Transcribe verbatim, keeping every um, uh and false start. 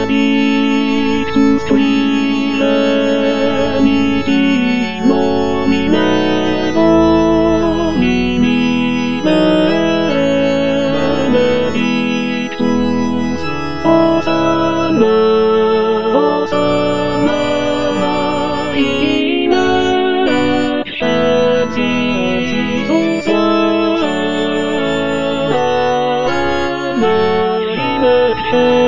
benedictus tui leniti nomine Domini benedictus. Hosanna, Hosanna in excelsis Hosanna in excelsis